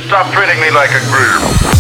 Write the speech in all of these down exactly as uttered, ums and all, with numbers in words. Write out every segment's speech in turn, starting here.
Stop treating me like a groom.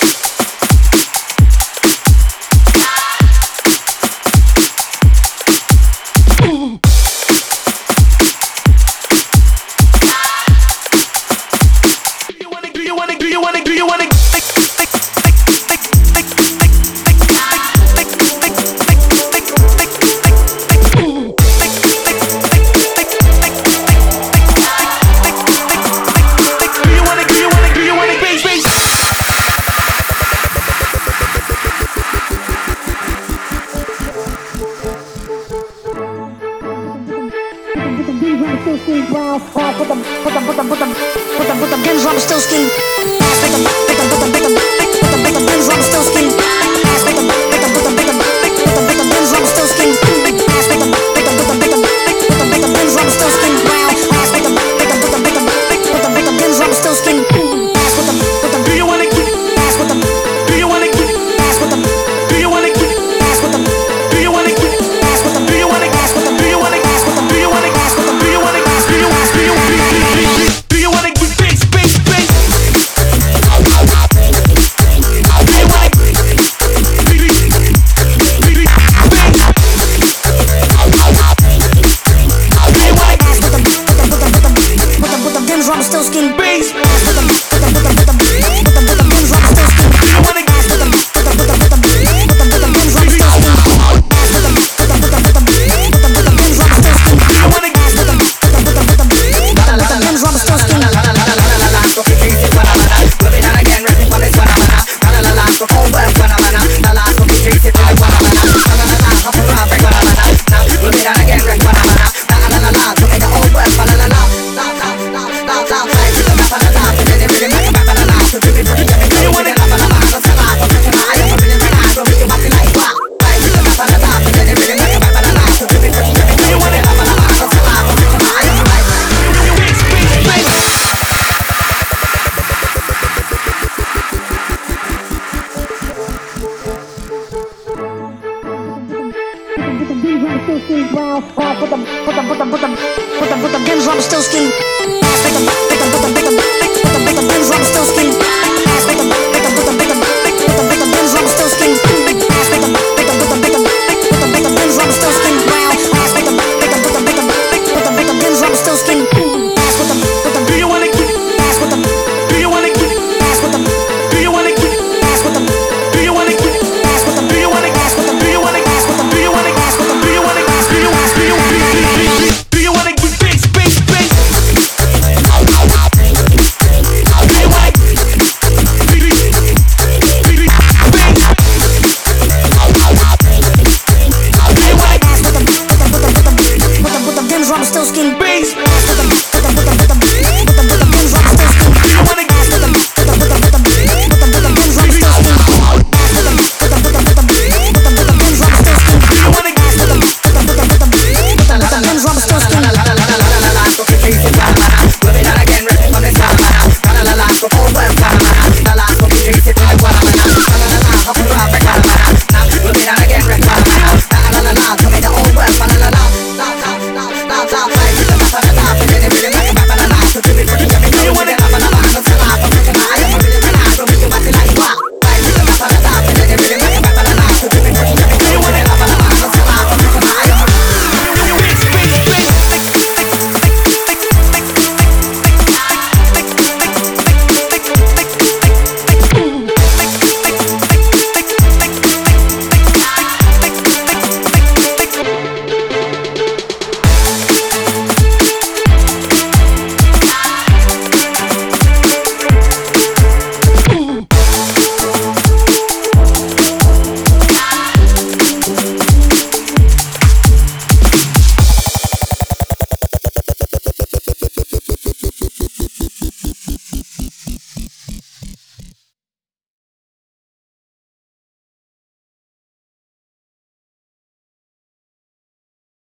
Still ski brown, put them, put them, put them, put them, put them, put them, put them, Benz rubber still ski. Ass with them, with them, with them, with them, put them, with them, Benz rubber still ski. Ass with them, with them, with them, with them, put them, with them, Benz rubber still ski. Ass with them, with them, with them, with them, put them, with them, Benz rubber still ski. Brown, ass with them, with them, with them, with them, put them, with them, Benz rubber still ski. Ass with them, with them. Do you wanna get? Ass with them. Do you wanna get? Ass with them. Do you wanna get? Ass with them. Do you wanna get? Ass with them. Do you wanna ass with them? Do you wanna ass with them? Do you wanna ass with them? Do you wanna ass? Do you ask? Do you do you wanna get bass, bass, bass? Do you wanna Drum still skin bass. Put them, put them, put them, put them, put them, put them, Benz rubber still skin. You wanna gas? Put them, put them, put them, put them, put them, put them, Benz rubber still skin. Put them, put them, put them, put them, put them, put them, Benz rubber still skin. You wanna gas? Put them, put them, put them, put them, put them, put them, Benz rubber still skin. La la la la la la la, so keep it Guanabana. We'll be down again, rapping for this Guanabana. La la la la, so hold well Guanabana. La la, so keep it Guanabana. La la la la, so hold well Guanabana. Now we'll be down again, rapping Guanabana. La la la la, so make it hold well. La la la la, la la la la la. Do you wanna